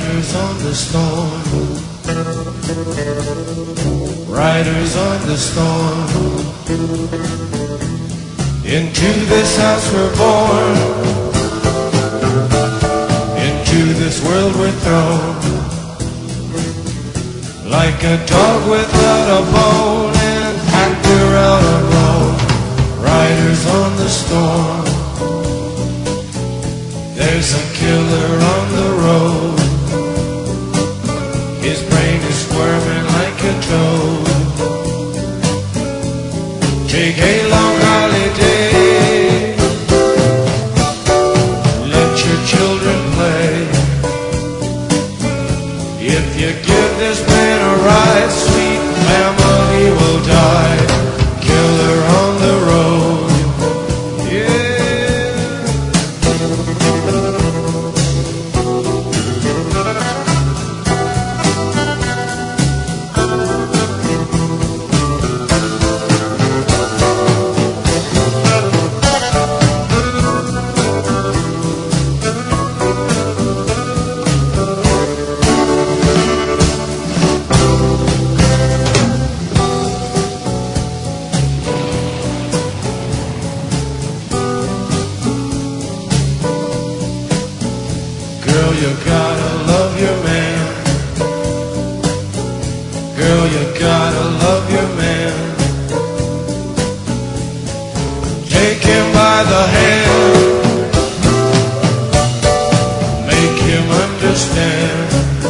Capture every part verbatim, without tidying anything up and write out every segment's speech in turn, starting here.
Riders on the storm, riders on the storm. Into this house we're born, into this world we're thrown. Like a dog without a bone, an actor out alone. Riders on the storm. There's a killer on the road. His brain is squirming like a toad. Take a long holiday. Let your children play. If you give this man a ride, sweet family will die. Killer on the road. Girl, you gotta love your man. Girl, you gotta love your man. Take him by the hand. Make him understand.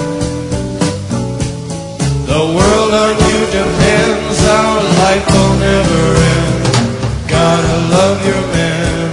The world on you depends. Our life will never end. Gotta love your man.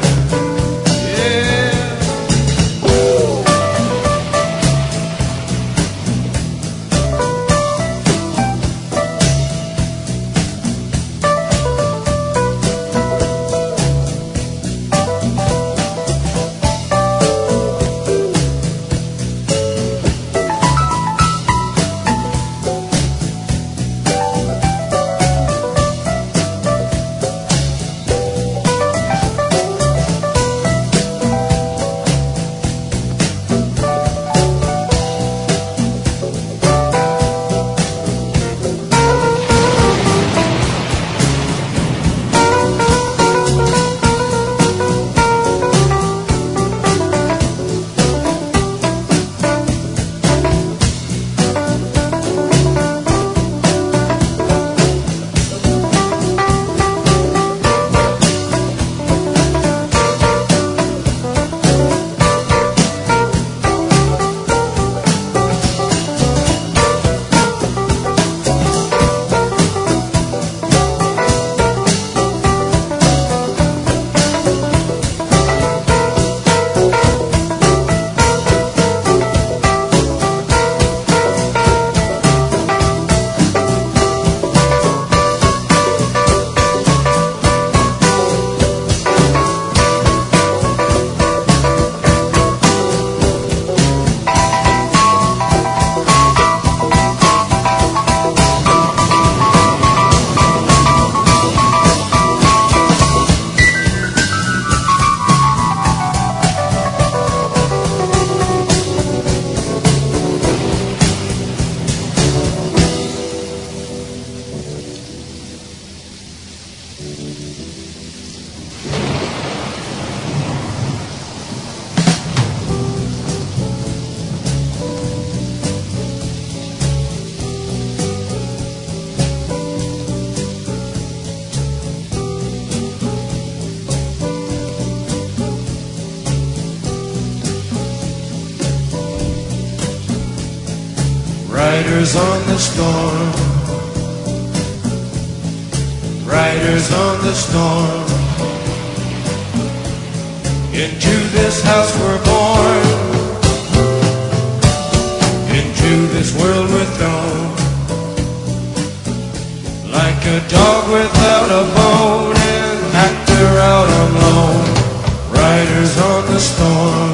Riders on the storm, riders on the storm. Into this house we're born, into this world we're thrown. Like a dog without a bone, an actor out alone. Riders on the storm.